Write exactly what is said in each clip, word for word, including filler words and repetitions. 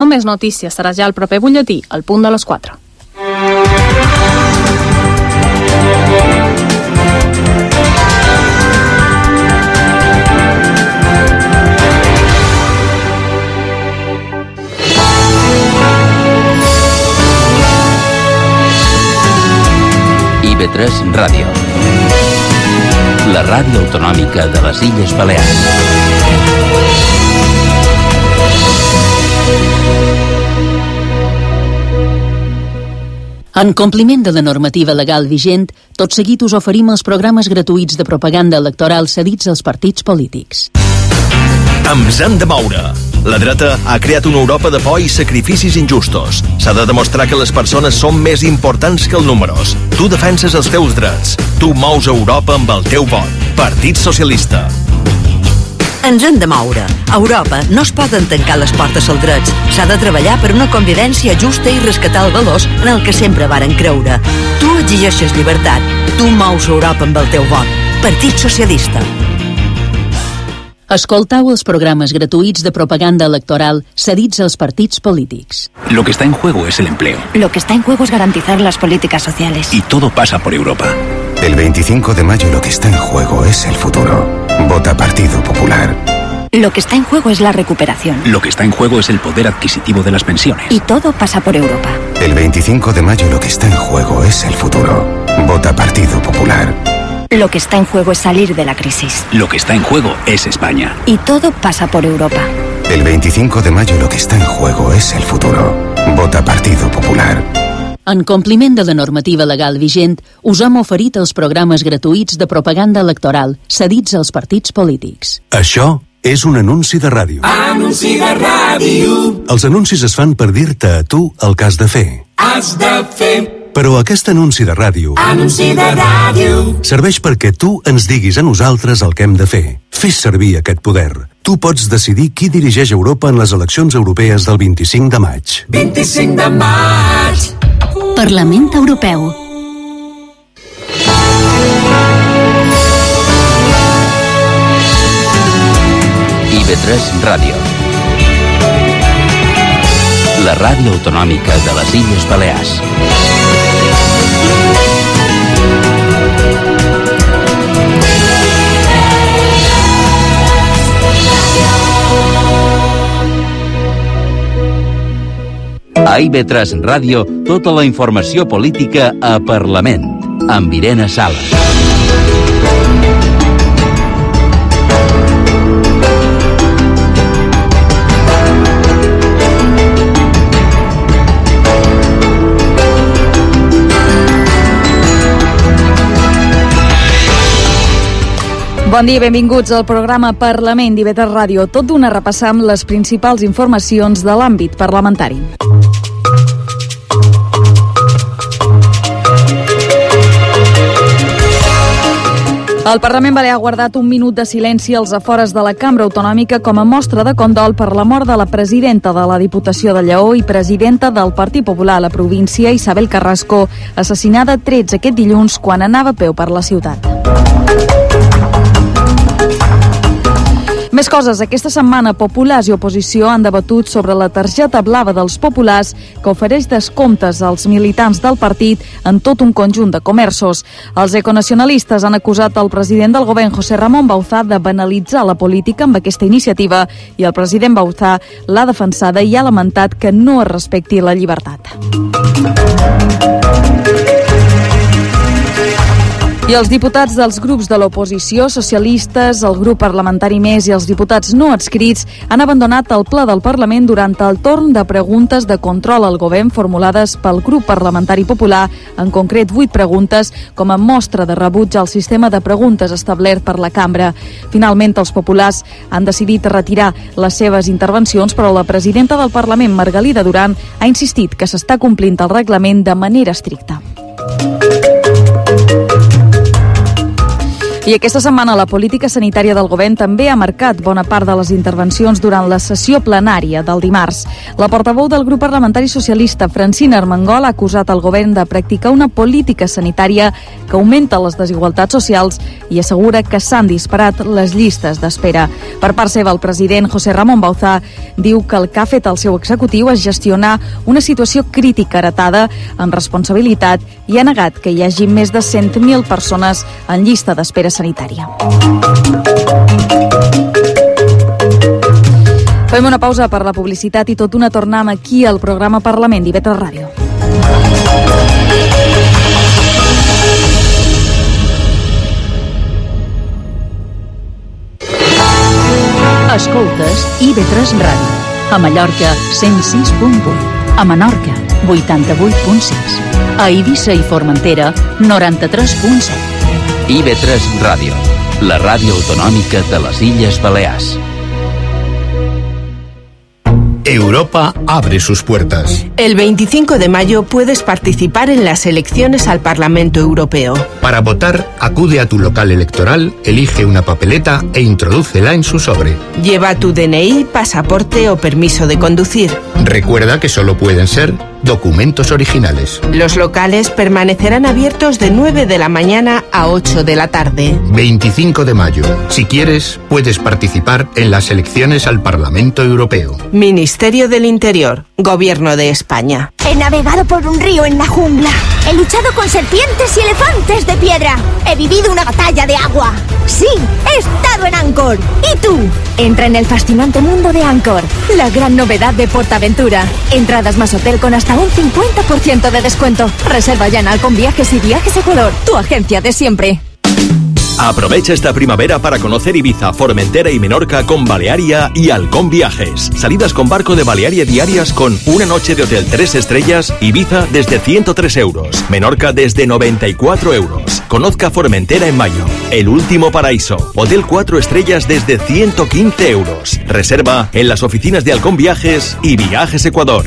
Amb més notícies serà ja el proper butlletí, al punt de les quatre. I B tres Ràdio, la ràdio autonòmica de les Illes Balears. En compliment de la normativa legal vigent, tot seguit us oferim els programes gratuïts de propaganda electoral cedits als partits polítics. Ens hem de moure. La dreta ha creat una Europa de por i sacrificis injustos. S'ha de demostrar que les persones són més importants que els números. Tu defenses els teus drets. Tu mous Europa amb el teu vot. Partit Socialista. Ens hem de moure. A Europa no es poden tancar les portes als drets. S'ha de treballar per una convivència justa i rescatar els valors en el que sempre varen creure. Tu exigeixes llibertat. Tu mous Europa amb el teu vot. Partit Socialista. Escoltau els programes gratuïts de propaganda electoral cedits als partits polítics. Lo que está en juego es el empleo. Lo que está en juego es garantizar las políticas sociales. Y todo pasa por Europa. El veinticinco de mayo lo que está en juego es el futuro. Vota Partido Popular. Lo que está en juego es la recuperación. Lo que está en juego es el poder adquisitivo de las pensiones. Y todo pasa por Europa. El veinticinco de mayo lo que está en juego es el futuro. Vota Partido Popular. Lo que está en juego es salir de la crisis. Lo que está en juego es España. Y todo pasa por Europa. El veinticinco de mayo lo que está en juego es el futuro. Vota Partido Popular. En compliment de la normativa legal vigent, us hem oferit els programes gratuïts de propaganda electoral cedits als partits polítics. Això és un anunci de ràdio. Anunci de ràdio. Els anuncis es fan per dir-te a tu el que has de fer. Has de fer. Però aquest anunci de ràdio... Anunci de ràdio. Serveix perquè tu ens diguis a nosaltres el que hem de fer. Fes servir aquest poder. Tu pots decidir qui dirigeix Europa en les eleccions europees del vint-i-cinc de maig. vint-i-cinc de maig. Parlament Europeu. I B tres Ràdio, la ràdio autonòmica de les Illes Balears. A I B tres Ràdio, tota la informació política a Parlament, amb Irene Sala. Bon dia, benvinguts al programa Parlament d'I B tres Ràdio. Tot d'una repassar amb les principals informacions de l'àmbit parlamentari. El Parlament Balear ha guardat un minut de silenci als afores de la Cambra Autonòmica com a mostra de condol per la mort de la presidenta de la Diputació de Lleó i presidenta del Partit Popular a la província, Isabel Carrasco, assassinada a trets aquest dilluns quan anava a peu per la ciutat. Més coses. Aquesta setmana, populars i oposició han debatut sobre la targeta blava dels populars que ofereix descomptes als militants del partit en tot un conjunt de comerços. Els econacionalistes han acusat el president del govern, José Ramón Bauzá, de banalitzar la política amb aquesta iniciativa i el president Bauzá l'ha defensada i ha lamentat que no es respecti la llibertat. I els diputats dels grups de l'oposició, socialistes, el grup parlamentari Més i els diputats no adscrits han abandonat el ple del Parlament durant el torn de preguntes de control al govern formulades pel grup parlamentari popular, en concret vuit preguntes, com a mostra de rebuig al sistema de preguntes establert per la cambra. Finalment, els populars han decidit retirar les seves intervencions, però la presidenta del Parlament, Margalida Duran, ha insistit que s'està complint el reglament de manera estricta. I aquesta setmana la política sanitària del govern també ha marcat bona part de les intervencions durant la sessió plenària del dimarts. La portaveu del grup parlamentari socialista, Francina Armengol, ha acusat el govern de practicar una política sanitària que augmenta les desigualtats socials i assegura que s'han disparat les llistes d'espera. Per part seva, el president José Ramón Bauzá diu que el que ha fet el seu executiu és gestionar una situació crítica heretada amb responsabilitat i ha negat que hi hagi més de cent mil persones en llista d'espera sanitària. Fem una pausa per la publicitat i tot una tornam aquí al programa Parlament d'I V tres Ràdio. Escoltes I V tres Ràdio. A Mallorca, cent sis punt vuit. A Menorca, vuitanta-vuit punt sis. A Eivissa i Formentera, noranta-tres punt set. I V tres Ràdio, la ràdio autonòmica de les Illes Balears. Europa abre sus puertas. El veinticinco de mayo puedes participar en las elecciones al Parlamento Europeo. Para votar, acude a tu local electoral, elige una papeleta e introdúcela en su sobre. Lleva tu D N I, pasaporte o permiso de conducir. Recuerda que solo pueden ser documentos originales. Los locales permanecerán abiertos de nueve de la mañana a ocho de la tarde. veinticinco de mayo. Si quieres, puedes participar en las elecciones al Parlamento Europeo. Ministerio del Interior, Gobierno de España. He navegado por un río en la jungla. He luchado con serpientes y elefantes de piedra. He vivido una batalla de agua. Sí, he estado en Angkor. ¿Y tú? Entra en el fascinante mundo de Angkor, la gran novedad de PortAventura. Entradas más hotel con hasta un cincuenta por ciento de descuento. Reserva ya en Halcón Viajes y Viajes Ecuador, tu agencia de siempre. Aprovecha esta primavera para conocer Ibiza, Formentera y Menorca con Balearia y Halcón Viajes. Salidas con barco de Balearia diarias con una noche de hotel tres estrellas, Ibiza desde ciento tres euros, Menorca desde noventa y cuatro euros. Conozca Formentera en mayo, el último paraíso, hotel cuatro estrellas desde ciento quince euros. Reserva en las oficinas de Halcón Viajes y Viajes Ecuador.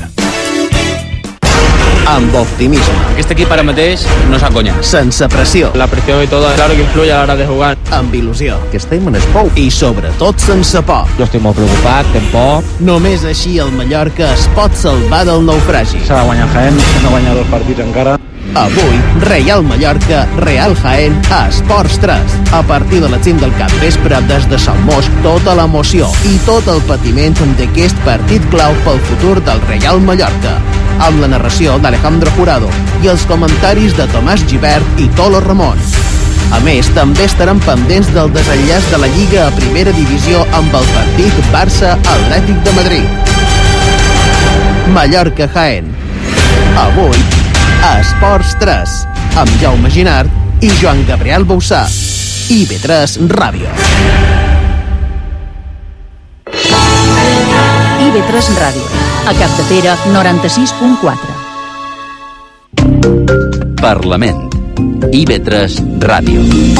Amb optimisme. Este equip ara mateix no s'aconya. Sense pressió. La pressió i tot, claro que influye a l'hora de jugar. Amb il·lusió. Que estem en el pou. I sobretot sense por. Jo estic molt preocupat, tenc por. Només així el Mallorca es pot salvar del naufragi. S'ha de guanyar Jaén, no guanyar dos partits encara. Avui, Reial Mallorca, Real Jaén, a Esports tres. A partir de les cinc del capvespre, des de Salmós, tota l'emoció i tot el patiment d'aquest partit clau pel futur del Reial Mallorca. Amb la narració d'Alejandro Jurado i els comentaris de Tomàs Gibert i Tolo Ramon. A més, també estaran pendents del desenllaç de la Lliga a Primera Divisió amb el partit Barça-Atlètic de Madrid. Mallorca-Jaén. Avui, a Esports tres, amb Jaume Ginart i Joan Gabriel Bauzà. I V tres Ràdio. I V tres Ràdio. A Capdepera, noranta-sis punt quatre. Parlament. I V tres Ràdio.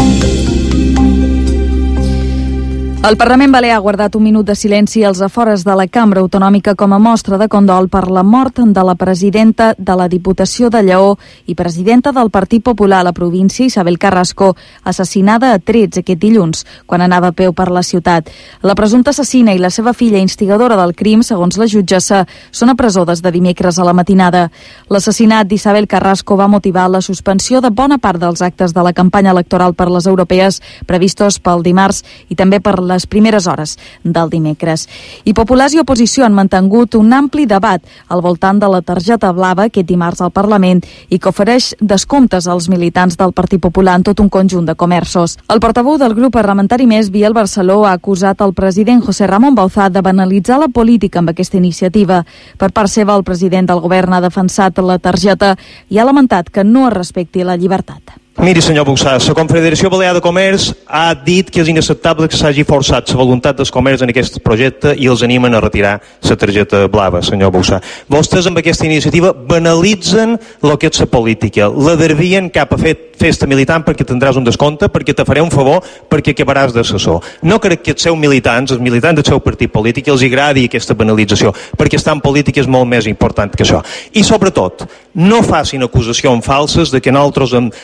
El Parlament Balear ha guardat un minut de silenci als afores de la Cambra Autonòmica com a mostra de condol per la mort de la presidenta de la Diputació de Lleó i presidenta del Partit Popular a la província, Isabel Carrasco, assassinada a trets aquest dilluns, quan anava a peu per la ciutat. La presumpta assassina i la seva filla instigadora del crim, segons la jutgessa, són a presó des de dimecres a la matinada. L'assassinat d'Isabel Carrasco va motivar la suspensió de bona part dels actes de la campanya electoral per les europees previstos pel dimarts i també per les primeres hores del dimecres. I populars i oposició han mantingut un ampli debat al voltant de la targeta blava aquest dimarts al Parlament i que ofereix descomptes als militants del Partit Popular en tot un conjunt de comerços. El portaveu del grup parlamentari Més, Biel Barceló, ha acusat el president José Ramón Bauzá de banalitzar la política amb aquesta iniciativa. Per part seva, el president del govern ha defensat la targeta i ha lamentat que no es respecti la llibertat. Miri, senyor Bauzà, la Confederació Balear de Comerç ha dit que és inacceptable que s'hagi forçat la voluntat dels comerç en aquest projecte i els animen a retirar la targeta blava, senyor Bauzà. Vostès amb aquesta iniciativa banalitzen el que és la política, la dervien cap a fer festa militant perquè tindràs un descompte, perquè te faré un favor, perquè acabaràs d'assessor. No crec que els seus militants, els militants del seu partit polític, els agradi aquesta banalització, perquè estar en política és molt més important que això. I sobretot, no facin acusacions falses de que nosaltres hem demanat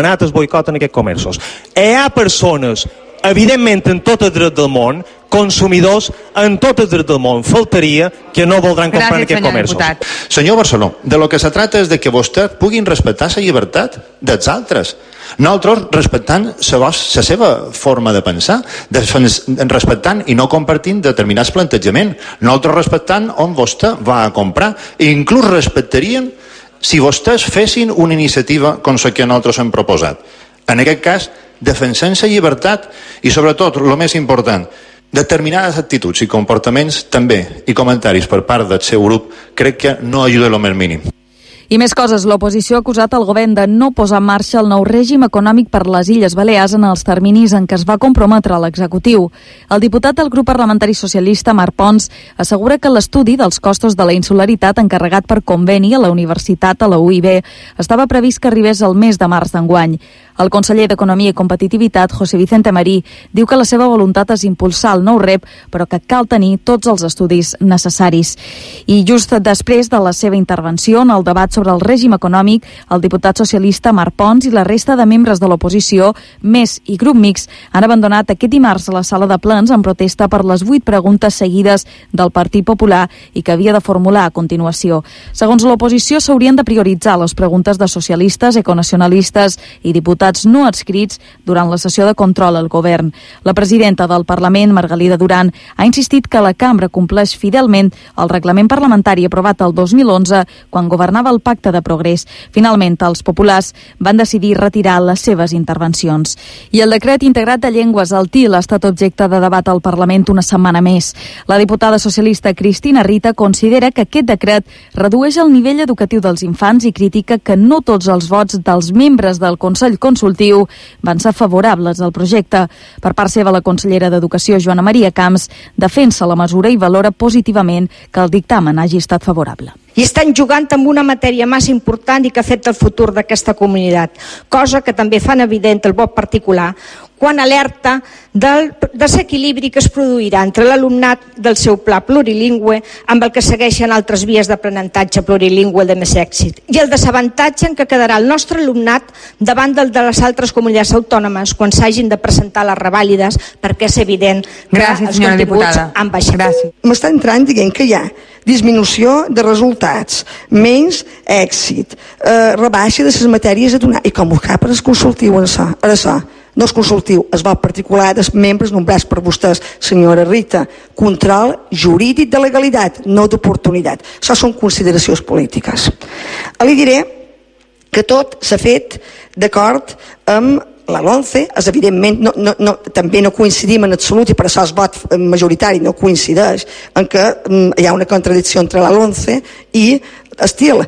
demanat el boicot en aquests comerços. Hi ha persones, evidentment en tot el dret del món, consumidors en tot el dret del món. Faltaria que no voldran comprar en aquests comerços. Senyor Barceló, de lo que se trata és de que vostès puguin respectar la llibertat dels altres. Nosaltres respectant la seva forma de pensar, de, respectant i no compartint determinats plantejaments. Nosaltres respectant on vostè va a comprar. I inclús respectarien si vostès fessin una iniciativa com la que nosaltres hem proposat. En aquest cas, defensant la llibertat i, sobretot, el més important, determinades actituds i comportaments també i comentaris per part del seu grup crec que no ajuda el més mínim. I més coses. L'oposició ha acusat el govern de no posar en marxa el nou règim econòmic per les Illes Balears en els terminis en què es va comprometre l'executiu. El diputat del grup parlamentari socialista, Marc Pons, assegura que l'estudi dels costos de la insularitat encarregat per conveni a la Universitat, a la U I B, estava previst que arribés el mes de març d'enguany. El conseller d'Economia i Competitivitat, José Vicente Marí, diu que la seva voluntat és impulsar el nou rep, però que cal tenir tots els estudis necessaris. I just després de la seva intervenció en el debat sobre el règim econòmic, el diputat socialista Marc Pons i la resta de membres de l'oposició, Més i Grup Mixt, han abandonat aquest dimarts a la sala de plens en protesta per les vuit preguntes seguides del Partit Popular i que havia de formular a continuació. Segons l'oposició, s'haurien de prioritzar les preguntes de socialistes, econacionalistes i diputats no adscrits durant la sessió de control al govern. La presidenta del Parlament, Margalida Duran, ha insistit que la cambra compleix fidelment el reglament parlamentari aprovat el dos mil onze quan governava el Pacte de Progrés. Finalment, els populars van decidir retirar les seves intervencions. I el decret integrat de llengües, el T I L, ha estat objecte de debat al Parlament una setmana més. La diputada socialista Cristina Rita considera que aquest decret redueix el nivell educatiu dels infants i critica que no tots els vots dels membres del Consell Consultiu van ser favorables al projecte. Per part seva, la consellera d'Educació, Joana Maria Camps, defensa la mesura i valora positivament que el dictamen hagi estat favorable. I estan jugant amb una matèria massa important i que afecta el futur d'aquesta comunitat, cosa que també fan evident el vot particular quan alerta del desequilibri que es produirà entre l'alumnat del seu pla plurilingüe amb el que segueixen altres vies d'aprenentatge plurilingüe de més èxit i el desavantatge en què quedarà el nostre alumnat davant del de les altres comunitats autònomes quan s'hagin de presentar les revàlides, perquè és evident que Gràcies, els continguts diputada. Han baixat. Gràcies. M'està entrant dient que hi ha disminució de resultats, menys èxit, eh, rebaixa de les matèries a donar. I com ho cap és consultiu en això? Ara això no és consultiu, es va particular dels membres nombrats per vostès, senyora Rita. Control jurídic de legalitat, no d'oportunitat. Això són consideracions polítiques. Li diré que tot s'ha fet d'acord amb la LOMCE, és evidentment, no, no, no, també no coincidim en absolut i per això el vot majoritari no coincideix en que mm, hi ha una contradicció entre la LOMCE i estil.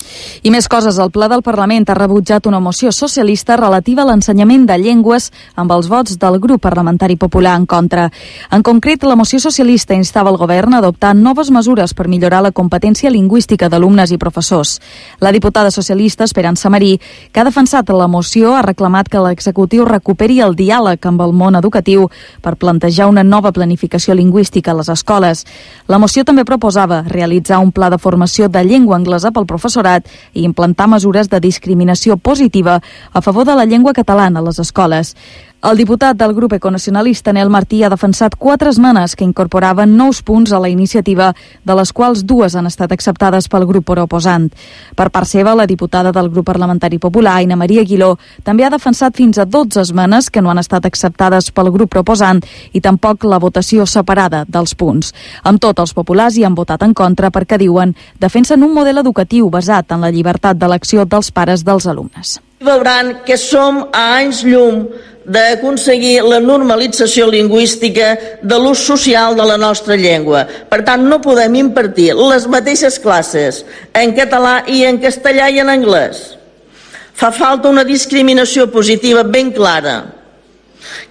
I més coses. El Ple del Parlament ha rebutjat una moció socialista relativa a l'ensenyament de llengües amb els vots del grup parlamentari popular en contra. En concret, la moció socialista instava el govern a adoptar noves mesures per millorar la competència lingüística d'alumnes i professors. La diputada socialista Esperança Marí, que ha defensat la moció, ha reclamat que l'executiu recuperi el diàleg amb el món educatiu per plantejar una nova planificació lingüística a les escoles. La moció també proposava realitzar un pla de formació de llengua anglesa pel professorat i implantar mesures de discriminació positiva a favor de la llengua catalana a les escoles. El diputat del grup econacionalista, Nel Martí, ha defensat quatre esmenes que incorporaven nous punts a la iniciativa, de les quals dues han estat acceptades pel grup proposant. Per part seva, la diputada del grup parlamentari popular, Aina Maria Aguiló, també ha defensat fins a dotze esmenes que no han estat acceptades pel grup proposant i tampoc la votació separada dels punts. Amb tot, els populars hi han votat en contra perquè, diuen, defensen un model educatiu basat en la llibertat d'elecció dels pares dels alumnes. Veuran que som a anys llum d'aconseguir la normalització lingüística de l'ús social de la nostra llengua. Per tant, no podem impartir les mateixes classes en català i en castellà i en anglès. Fa falta una discriminació positiva ben clara,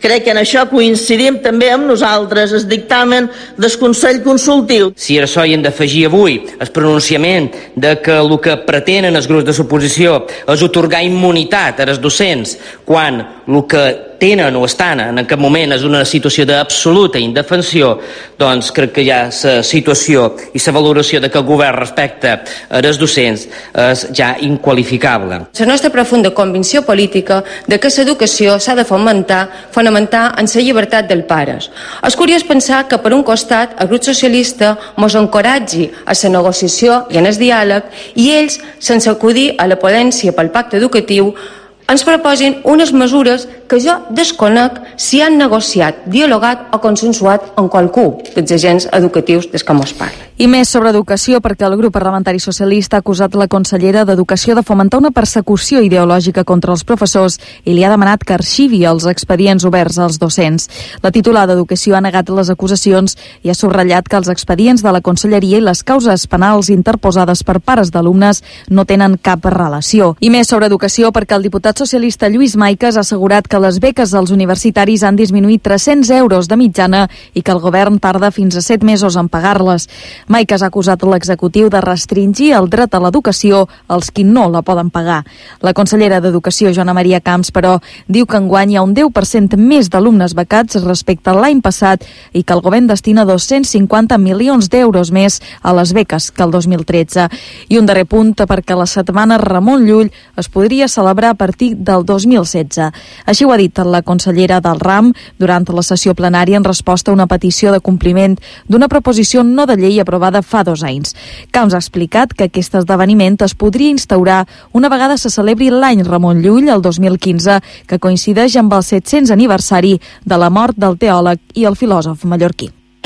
Crec que en això coincidim també amb nosaltres, el dictamen del Consell Consultiu. Si a això hi hem d'afegir avui el pronunciament de que el que pretenen els grups de l'oposició és otorgar immunitat als docents quan el que tenen o estan en aquest moment és una situació d'absoluta indefensió, doncs crec que ja la situació i la valoració de que el govern respecte als docents és ja inqualificable. La nostra profunda convicció política de que l'educació s'ha de fomentar, fonamentar en la llibertat dels pares. És curiós pensar que per un costat el grup socialista mos encoratgi a la negociació i en el diàleg i ells, sense acudir a la ponència pel pacte educatiu, ens proposin unes mesures que jo desconec si han negociat, dialogat o consensuat amb qualcú dels agents educatius des que mos parla. I més sobre educació, perquè el grup parlamentari socialista ha acusat la consellera d'Educació de fomentar una persecució ideològica contra els professors i li ha demanat que arxivi els expedients oberts als docents. La titular d'Educació ha negat les acusacions i ha subratllat que els expedients de la conselleria i les causes penals interposades per pares d'alumnes no tenen cap relació. I més sobre educació, perquè el diputat socialista Lluís Maiques ha assegurat que les beques als universitaris han disminuït tres-cents euros de mitjana i que el govern tarda fins a set mesos en pagar-les. Maiques ha acusat l'executiu de restringir el dret a l'educació als qui no la poden pagar. La consellera d'Educació, Joana Maria Camps, però, diu que enguany hi ha un deu per cent més d'alumnes becats respecte a l'any passat i que el govern destina dos-cents cinquanta milions d'euros més a les beques que el dos mil tretze. I un darrer punt, perquè la setmana Ramon Llull es podria celebrar a partir del dos mil setze. Així ho ha dit la consellera del RAM durant la sessió plenària en resposta a una petició de compliment d'una proposició no de llei aprovada fa dos anys. Camps ha explicat que aquest esdeveniment es podria instaurar una vegada se celebri l'any Ramon Llull, el dos mil quinze, que coincideix amb el set-cents aniversari de la mort del teòleg i el filòsof mallorquí.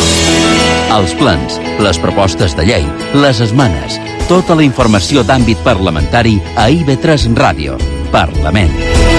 Els plans, les propostes de llei, les esmenes, tota la informació d'àmbit parlamentari a I V tres Ràdio. Parlament.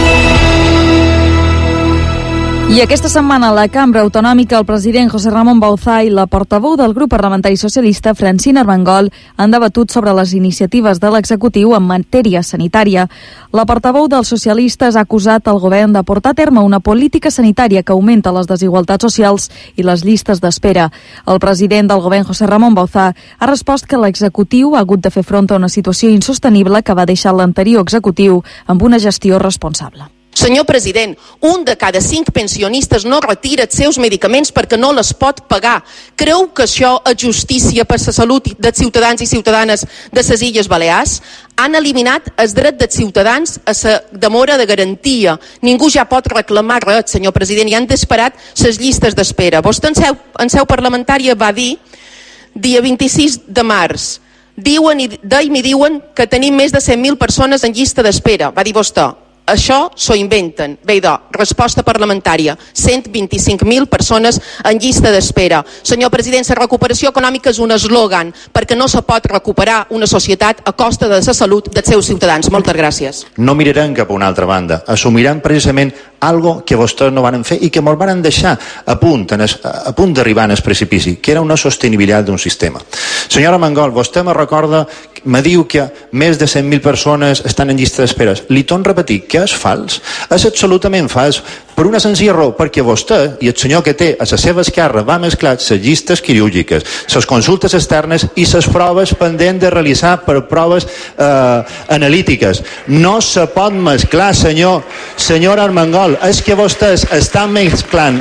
I aquesta setmana a la Cambra Autonòmica el president José Ramón Bauzá i la portaveu del grup parlamentari socialista Francina Armengol han debatut sobre les iniciatives de l'executiu en matèria sanitària. La portaveu dels socialistes ha acusat el govern de portar a terme una política sanitària que augmenta les desigualtats socials i les llistes d'espera. El president del govern José Ramón Bauzá ha respost que l'executiu ha hagut de fer front a una situació insostenible que va deixar l'anterior executiu amb una gestió responsable. Senyor president, un de cada cinc pensionistes no retira els seus medicaments perquè no les pot pagar. Creu que això és justícia per la salut dels ciutadans i ciutadanes de les Illes Balears? Han eliminat el dret dels ciutadans a la demora de garantia. Ningú ja pot reclamar res, senyor president, i han disparat les llistes d'espera. Vostè en seu, en seu parlamentària va dir, dia vint-i-sis de març, diuen i, i mi diuen que tenim més de cent mil persones en llista d'espera, va dir vostè. Això s'ho inventen. Bé, idò, resposta parlamentària. cent vint-i-cinc mil persones en llista d'espera. Senyor president, la recuperació econòmica és un eslògan perquè no se pot recuperar una societat a costa de la salut dels seus ciutadans. Moltes gràcies. No mirarem cap a una altra banda. Assumirem precisament algo que vostès no van fer i que ens van deixar a punt, a punt d'arribar al precipici, que era una sostenibilitat d'un sistema. Senyora Mangol, vostè me recorda, me diu que més de cent mil persones estan en llista d'espera. Li torno a repetir que és fals. És absolutament fals. Per una senzilla raó, perquè vostè i el senyor que té a la seva esquerra va mesclar les llistes quirúrgiques, les consultes externes i les proves pendents de realitzar per proves eh, analítiques. No se pot mesclar, senyor, senyora Armengol. És que vostès estan mesclant.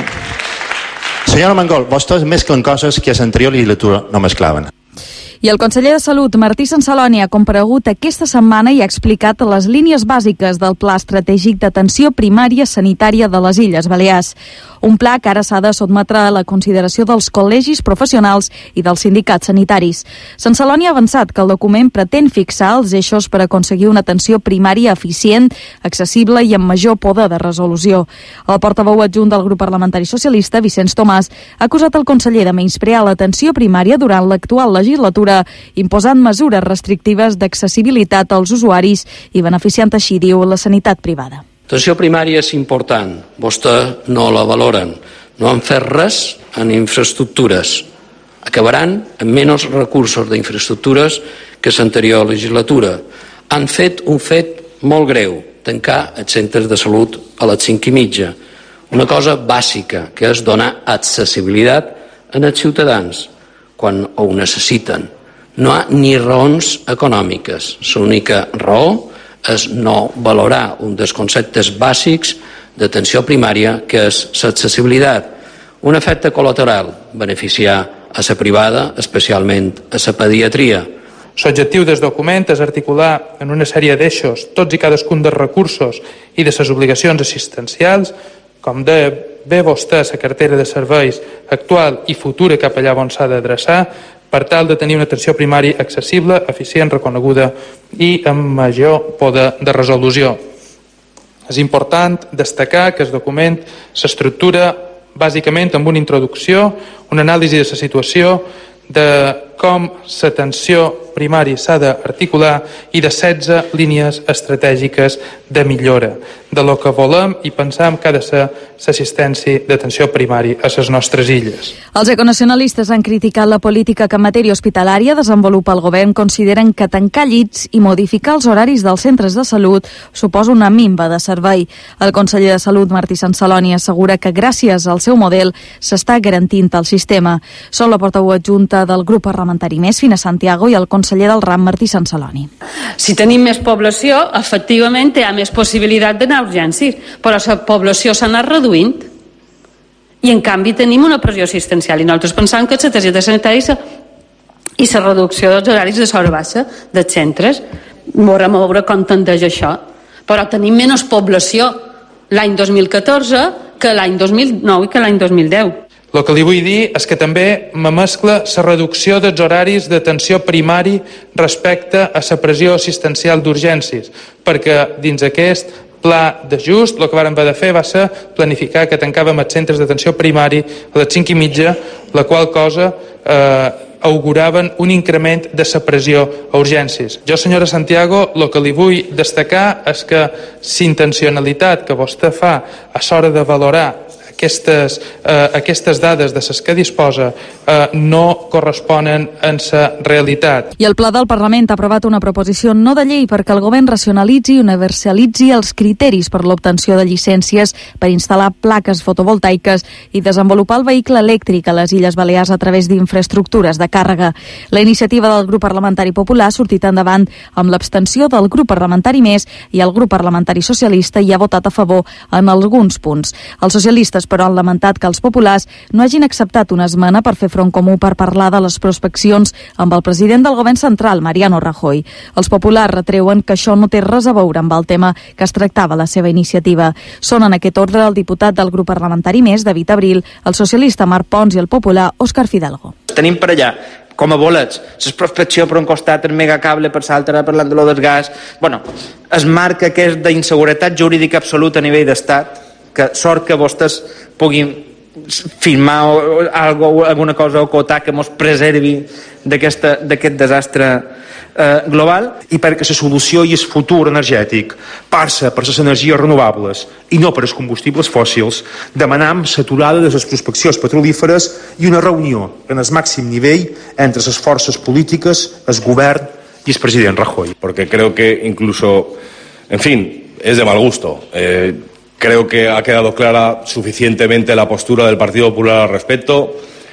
Senyora Armengol, vostès mesclen coses que a l'anterior legislatura no mesclaven. I el conseller de Salut, Martí Sansaloni, ha comparegut aquesta setmana i ha explicat les línies bàsiques del Pla Estratègic d'Atenció Primària Sanitària de les Illes Balears. Un pla que ara s'ha de sotmetre a la consideració dels col·legis professionals i dels sindicats sanitaris. Sansaloni ha avançat que el document pretén fixar els eixos per aconseguir una atenció primària eficient, accessible i amb major poder de resolució. El portaveu adjunt del grup parlamentari socialista, Vicenç Tomàs, ha acusat el conseller de menysprear l'atenció primària durant l'actual legislatura, imposant mesures restrictives d'accessibilitat als usuaris i beneficiant així, diu, la sanitat privada. L'atenció primària és important, vostè no la valoren. No han fet res en infraestructures. Acabaran amb menys recursos d'infraestructures que l'anterior legislatura. Han fet un fet molt greu, tancar els centres de salut a les cinc i mitja. Una cosa bàsica, que és donar accessibilitat als ciutadans quan ho necessiten. No hi ha ni raons econòmiques. L'única raó és no valorar un dels conceptes bàsics d'atenció primària, que és l'accessibilitat. Un efecte col·lateral, beneficiar a la privada, especialment a la pediatria. L'objectiu del document és articular en una sèrie d'eixos tots i cadascun dels recursos i de les obligacions assistencials, com deia bé vostè, la cartera de serveis actual i futura cap allà on s'ha d'adreçar, per tal de tenir una atenció primària accessible, eficient, reconeguda i amb major poder de resolució. És important destacar que el document s'estructura bàsicament amb una introducció, una anàlisi de la situació, de com l'atenció primària s'ha d'articular i de setze línies estratègiques de millora de lo que volem i pensam que ha de ser l'assistència d'atenció primària a les nostres illes. Els econacionalistes han criticat la política que en matèria hospitalària desenvolupa el govern. Consideren que tancar llits i modificar els horaris dels centres de salut suposa una minva de servei. El conseller de Salut, Martí Sanceloni, assegura que gràcies al seu model s'està garantint el sistema. Són la portaveu adjunta del grup parlamentari Més, Fina Santiago, i el conseller del RAM, Martí Sanceloni. Si tenim més població, efectivament hi ha més possibilitat d'anar a urgències, però la població s'ha anat reduint i en canvi tenim una pressió assistencial i nosaltres pensam que la targeta sanitària i la reducció dels horaris de l'hora baixa dels centres veurem a veure com tendeix això, però tenim menys població l'any dos mil catorze que l'any dos mil nou i que l'any dos mil deu. El que li vull dir és que també me mescla la reducció dels horaris d'atenció primari respecte a la pressió assistencial d'urgències, perquè dins aquest pla d'ajust el que vàrem haver de fer va ser planificar que tancàvem els centres d'atenció primari a les cinc i mitja, la qual cosa eh, auguraven un increment de la pressió a urgències. Jo, senyora Santiago, el que li vull destacar és que la intencionalitat que vostè fa a l'hora de valorar Aquestes, eh, aquestes dades de les que disposa eh, no corresponen en la realitat. I el Pla del Parlament ha aprovat una proposició no de llei perquè el govern racionalitzi i universalitzi els criteris per l'obtenció de llicències per instal·lar plaques fotovoltaiques i desenvolupar el vehicle elèctric a les Illes Balears a través d'infraestructures de càrrega. La iniciativa del grup parlamentari popular ha sortit endavant amb l'abstenció del grup parlamentari Més i el grup parlamentari socialista hi ha votat a favor en alguns punts. Els socialistes però han lamentat que els populars no hagin acceptat una esmena per fer front comú per parlar de les prospeccions amb el president del govern central, Mariano Rajoy. Els populars retreuen que això no té res a veure amb el tema que es tractava a la seva iniciativa. Són en aquest ordre el diputat del grup parlamentari Més, David Abril, el socialista Marc Pons i el popular Òscar Fidalgo. Tenim per allà com a bolets, la prospecció per un costat, el megacable per l'altre, parlant de lo del gas. Bueno, es marca que és d'inseguretat jurídica absoluta a nivell d'estat, que sort que vostès puguin firmar o, algo, alguna cosa o cotar que ens preservi d'aquest desastre eh, global, i perquè la solució i el futur energètic passa per les energies renovables i no per els combustibles fòssils, demanam l'aturada de les prospeccions petrolíferes i una reunió en el màxim nivell entre les forces polítiques, el govern y el presidente Rajoy. Porque creo que incluso, en fin, es de mal gusto. Eh, Creo que ha quedado clara suficientemente la postura del Partido Popular al respecto.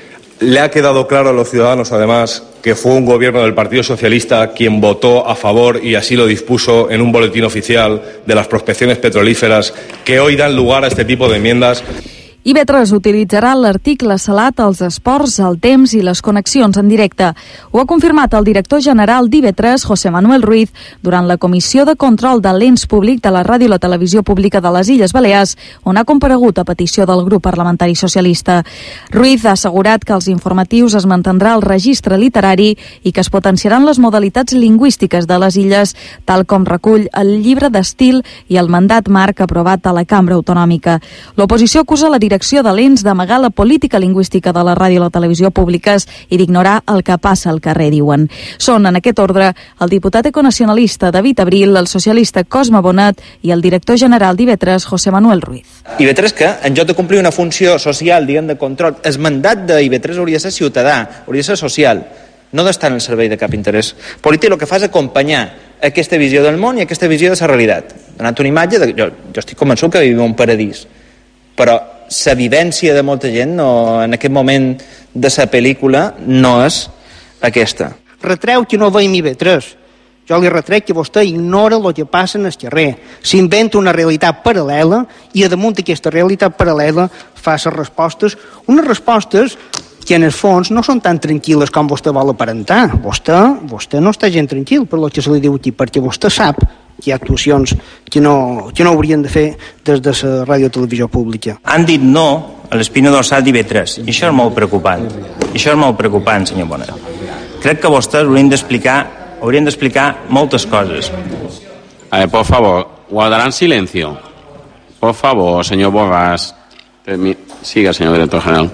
Le ha quedado claro a los ciudadanos, además, que fue un gobierno del Partido Socialista quien votó a favor, y así lo dispuso en un boletín oficial, de las prospecciones petrolíferas que hoy dan lugar a este tipo de enmiendas. I B tres utilitzarà l'article salat als esports, el temps i les connexions en directe. Ho ha confirmat el director general d'I B tres, José Manuel Ruiz, durant la Comissió de Control de l'Ens Públic de la Ràdio i la Televisió Pública de les Illes Balears, on ha comparegut a petició del grup parlamentari socialista. Ruiz ha assegurat que als informatius es mantindrà el registre literari i que es potenciaran les modalitats lingüístiques de les illes, tal com recull el llibre d'estil i el mandat marc aprovat a la Cambra Autonòmica. L'oposició acusa la direcció de l'Ens d'amagar la política lingüística de la ràdio i la televisió públiques i d'ignorar el que passa al carrer, diuen. Són, en aquest ordre, el diputat econacionalista David Abril, el socialista Cosme Bonet i el director general d'I B tres, José Manuel Ruiz. I B tres que, en lloc de complir una funció social, diguem, de control, el mandat d'I B tres hauria de ser ciutadà, hauria de ser social, no d'estar en el servei de cap interès polític. El que fa és acompanyar aquesta visió del món i aquesta visió de la realitat, donant una imatge de... Jo, jo estic convençut que vivim un paradís, però la vivència de molta gent no, en aquest moment de la pel·lícula no és aquesta. Retreu que no veiem I V tres. Jo li retrec que vostè ignora el que passa en el carrer. S'inventa una realitat paral·lela i, a damunt d'aquesta realitat paral·lela, fa les respostes, unes respostes que en el fons no són tan tranquil·les com vostè vol aparentar. Vostè, vostè no està gent tranquil per lo que se li diu aquí, perquè vostè sap que hi ha actuacions que no, que no haurien de fer des de la ràdio televisió pública. Han dit no a l'espina dorsal d'I V tres, i això és molt preocupant. I això és molt preocupant, senyor Bonet. Crec que vostès haurien d'explicar haurien d'explicar moltes coses. A ver, por favor, guardarán silencio. Por favor, señor Borràs. Permi... Siga, senyor director general.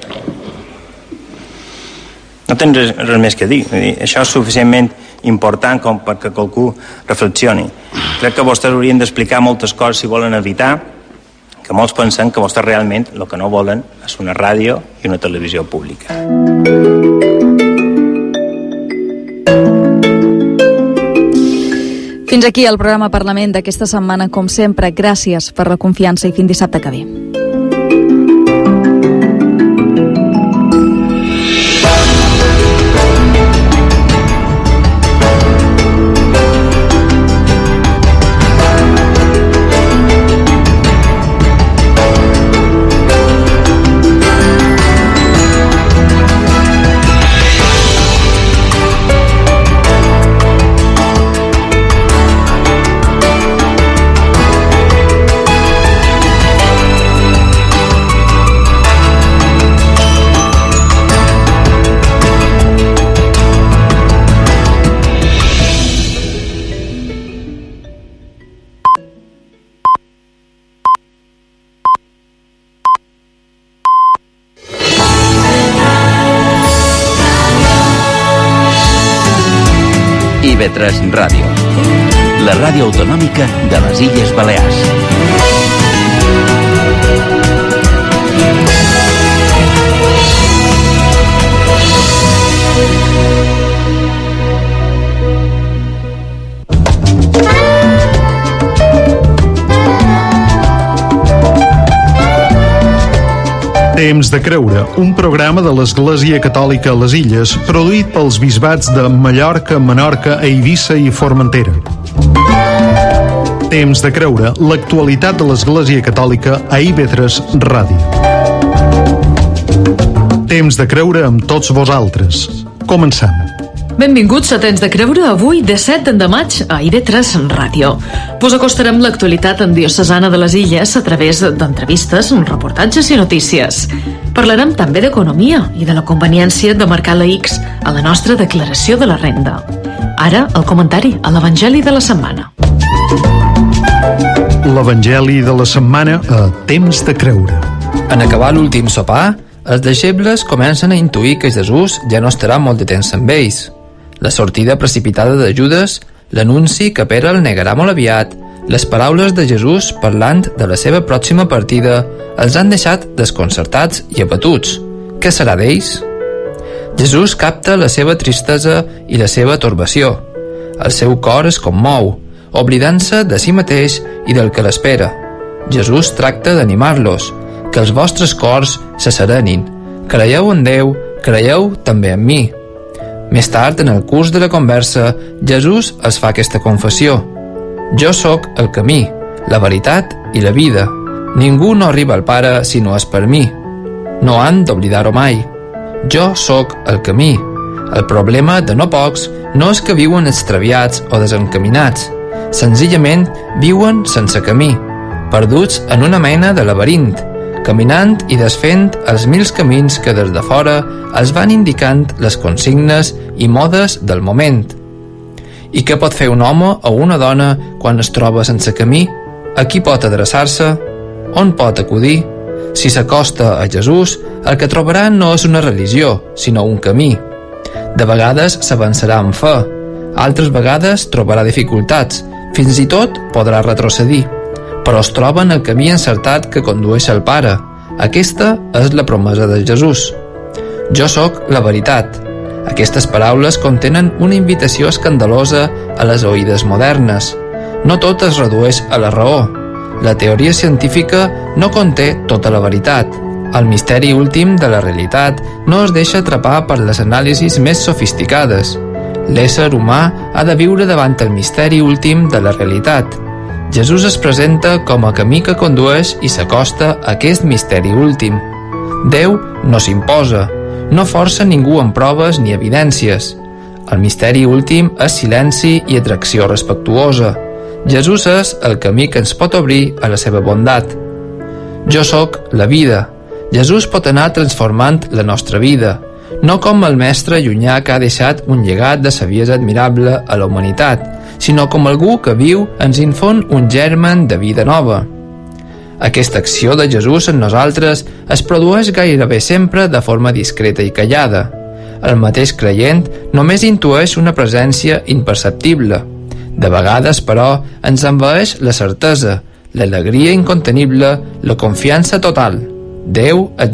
No tens res, res més que dir. dir. Això és suficientment important com perquè qualcú reflexioni. Crec que vostès haurien d'explicar moltes coses si volen evitar que molts pensen que vostès realment el que no volen és una ràdio i una televisió pública. Fins aquí el programa Parlament d'aquesta setmana. Com sempre, gràcies per la confiança i fins dissabte que ve. I V tres Ràdio, la ràdio autonòmica de les Illes Balears. Temps de creure, un programa de l'Església Catòlica a les Illes, produït pels bisbats de Mallorca, Menorca, Eivissa i Formentera. Temps de creure, l'actualitat de l'Església Catòlica a I V tres Ràdio. Temps de creure amb tots vosaltres. Comencem. Benvinguts a Temps de Creure, avui, disset de maig, a I V tres Ràdio. Vos acostarem l'actualitat en diocesana de les Illes a través d'entrevistes, reportatges i notícies. Parlarem també d'economia i de la conveniència de marcar la X a la nostra declaració de la renda. Ara, el comentari a l'Evangeli de la setmana. L'Evangeli de la setmana a Temps de Creure. En acabar l'últim sopar, els deixebles comencen a intuir que Jesús ja no estarà molt de temps amb ells. La sortida precipitada de Judes, l'anunci que Pere el negarà molt aviat, les paraules de Jesús parlant de la seva pròxima partida els han deixat desconcertats i abatuts. Què serà d'ells? Jesús capta la seva tristesa i la seva torbació. El seu cor es commou, oblidant-se de si mateix i del que l'espera. Jesús tracta d'animar-los, que els vostres cors se serenin. Creieu en Déu, creieu també en mi. Més tard, en el curs de la conversa, Jesús els fa aquesta confessió. Jo sóc el camí, la veritat i la vida. Ningú no arriba al Pare si no és per mi. No han d'oblidar-ho mai. Jo sóc el camí. El problema de no pocs no és que viuen extraviats o desencaminats. Senzillament viuen sense camí, perduts en una mena de laberint, caminant i desfent els mils camins que des de fora els van indicant les consignes i modes del moment. I què pot fer un home o una dona quan es troba sense camí? A qui pot adreçar-se? On pot acudir? Si s'acosta a Jesús, el que trobarà no és una religió, sinó un camí. De vegades s'avançarà amb fe, altres vegades trobarà dificultats, fins i tot podrà retrocedir, però es troba en el camí encertat que condueix al Pare. Aquesta és la promesa de Jesús. Jo sóc la veritat. Aquestes paraules contenen una invitació escandalosa a les oïdes modernes. No tot es redueix a la raó. La teoria científica no conté tota la veritat. El misteri últim de la realitat no es deixa atrapar per les anàlisis més sofisticades. L'ésser humà ha de viure davant el misteri últim de la realitat. Jesús es presenta com a camí que condueix i s'acosta a aquest misteri últim. Déu no s'imposa, no força ningú amb proves ni evidències. El misteri últim és silenci i atracció respectuosa. Jesús és el camí que ens pot obrir a la seva bondat. Jo sóc la vida. Jesús pot anar transformant la nostra vida, no com el mestre llunyà que ha deixat un llegat de saviesa admirable a la humanitat, sinó com algú que viu ens infon un germen de vida nova. Aquesta acció de Jesús en nosaltres es produeix gairebé sempre de forma discreta i callada. El mateix creient només intueix una presència imperceptible. De vegades, però, ens envaeix la certesa, l'alegria incontenible, la confiança total. Déu